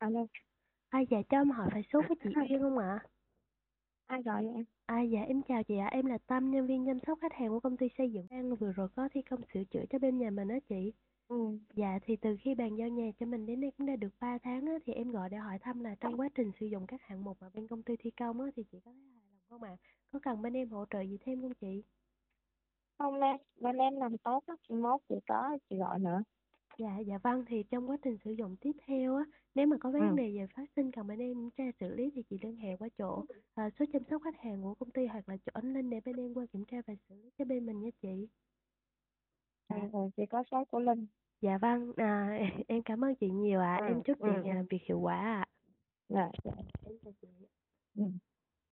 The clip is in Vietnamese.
Alo, Dạ cho em hỏi phải số của chị Uyên không ạ? ai gọi vậy em? Dạ em chào chị ạ, em là Tâm, nhân viên chăm sóc khách hàng của công ty xây dựng. Đang vừa rồi có thi công sửa chữa cho bên nhà mình á chị. Ừ, Dạ thì từ khi bàn giao nhà cho mình đến nay cũng đã được 3 tháng á, thì em gọi để hỏi thăm là trong quá trình sử dụng các hạng mục mà bên công ty thi công á, thì chị có thấy hài lòng không ạ? Có cần bên em hỗ trợ gì thêm không chị? không em, bên em làm tốt á, mốt chị có chị gọi nữa. Dạ vâng, thì trong quá trình sử dụng tiếp theo á, nếu mà có Ừ, vấn đề gì phát sinh cần bên em tra xử lý thì chị liên hệ qua chỗ số chăm sóc khách hàng của công ty hoặc là chỗ anh Linh để bên em qua kiểm tra và xử lý cho bên mình nha chị. ừ, Dạ, ừ, chị có số của Linh. dạ vâng, em cảm ơn chị nhiều ạ, Ừ, em chúc ừ, chị ừ, làm việc hiệu quả ạ. dạ, dạ, Em chào chị. ừ.